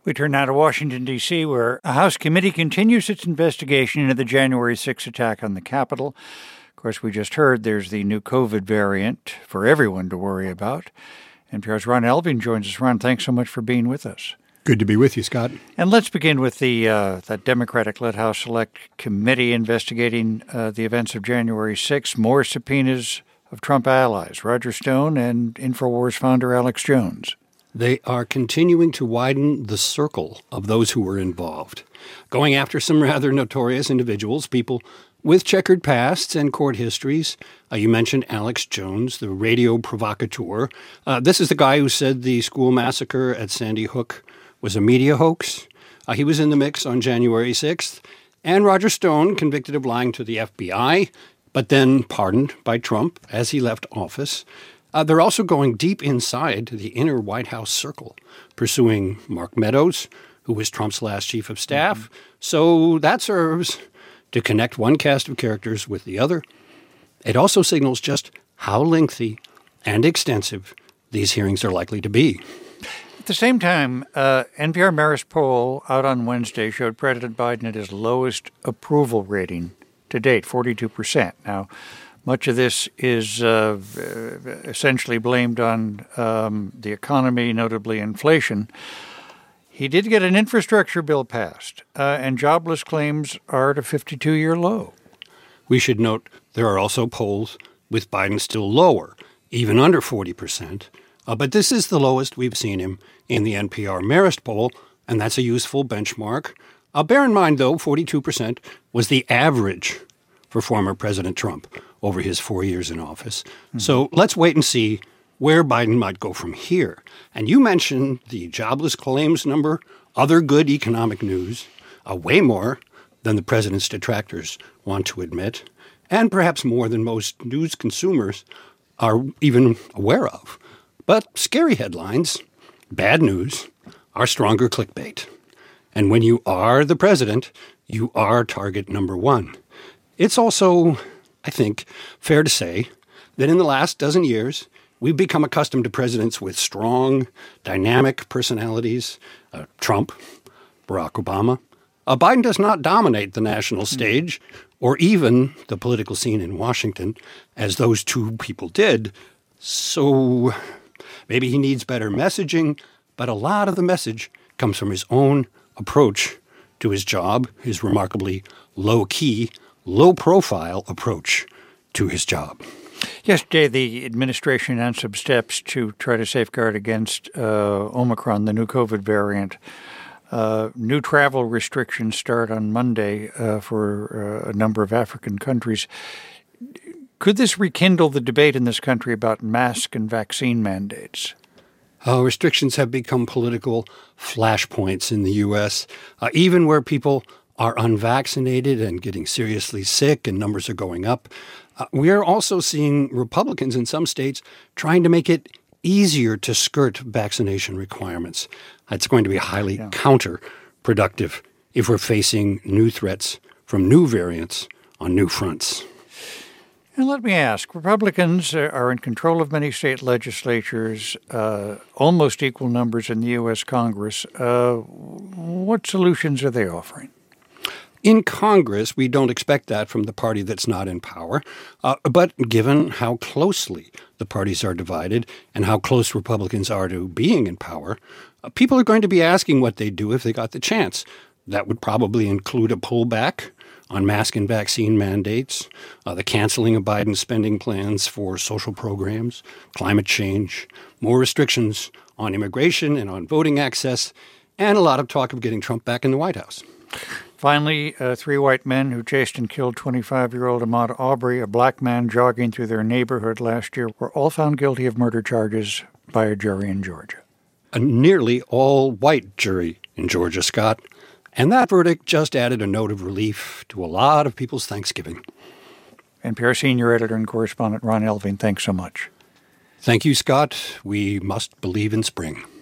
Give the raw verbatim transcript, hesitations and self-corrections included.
We turn now to Washington, D C, where a House committee continues its investigation into the January sixth attack on the Capitol. Of course, we just heard there's the new COVID variant for everyone to worry about. N P R's Ron Elving joins us. Ron, thanks so much for being with us. Good to be with you, Scott. And let's begin with the uh, that Democratic-led House Select Committee investigating uh, the events of January sixth. More subpoenas of Trump allies, Roger Stone and InfoWars founder Alex Jones. They are continuing to widen the circle of those who were involved, going after some rather notorious individuals, people with checkered pasts and court histories. Uh, you mentioned Alex Jones, the radio provocateur. Uh, this is the guy who said the school massacre at Sandy Hook was a media hoax. Uh, he was in the mix on January sixth. And Roger Stone, convicted of lying to the F B I, but then pardoned by Trump as he left office. Uh, they're also going deep inside the inner White House circle, pursuing Mark Meadows, who was Trump's last chief of staff. Mm-hmm. So that serves to connect one cast of characters with the other. It also signals just how lengthy and extensive these hearings are likely to be. At the same time, uh, N P R Marist poll out on Wednesday showed President Biden at his lowest approval rating to date, forty-two percent. Now, much of this is uh, essentially blamed on um, the economy, notably inflation. He did get an infrastructure bill passed, uh, and jobless claims are at a fifty-two-year low. We should note there are also polls with Biden still lower, even under forty percent. Uh, but this is the lowest we've seen him in the N P R Marist poll, and that's a useful benchmark. Uh, bear in mind, though, forty-two percent was the average for former President Trump over his four years in office. Mm-hmm. So let's wait and see where Biden might go from here. And you mentioned the jobless claims number, other good economic news, uh, way more than the president's detractors want to admit, and perhaps more than most news consumers are even aware of. But scary headlines, bad news, are stronger clickbait. And when you are the president, you are target number one. It's also, I think, fair to say that in the last dozen years, we've become accustomed to presidents with strong, dynamic personalities. Uh, Trump, Barack Obama. Uh, Biden does not dominate the national stage or even the political scene in Washington as those two people did. So maybe he needs better messaging, but a lot of the message comes from his own approach to his job, his remarkably low-key, low-profile approach to his job. Yesterday, the administration announced some steps to try to safeguard against uh, Omicron, the new COVID variant. Uh, new travel restrictions start on Monday uh, for uh, a number of African countries. Could this rekindle the debate in this country about mask and vaccine mandates? Uh, restrictions have become political flashpoints in the U S, uh, even where people are unvaccinated and getting seriously sick and numbers are going up. Uh, we are also seeing Republicans in some states trying to make it easier to skirt vaccination requirements. It's going to be highly yeah. counterproductive if we're facing new threats from new variants on new fronts. And let me ask, Republicans are in control of many state legislatures, uh, almost equal numbers in the U S Congress. Uh, what solutions are they offering? In Congress, we don't expect that from the party that's not in power. Uh, but given how closely the parties are divided and how close Republicans are to being in power, uh, people are going to be asking what they'd do if they got the chance. That would probably include a pullback on mask and vaccine mandates, uh, the canceling of Biden's spending plans for social programs, climate change, more restrictions on immigration and on voting access, and a lot of talk of getting Trump back in the White House. Finally, uh, three white men who chased and killed twenty-five-year-old Ahmaud Arbery, a black man jogging through their neighborhood last year, were all found guilty of murder charges by a jury in Georgia. A nearly all-white jury in Georgia, Scott. And that verdict just added a note of relief to a lot of people's Thanksgiving. N P R senior editor and correspondent Ron Elving, thanks so much. Thank you, Scott. We must believe in spring.